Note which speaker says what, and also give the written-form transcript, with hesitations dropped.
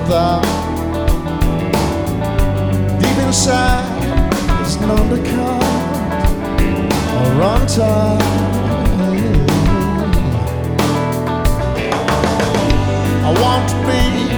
Speaker 1: thou. Deep inside, there's none to count or run time. I want to be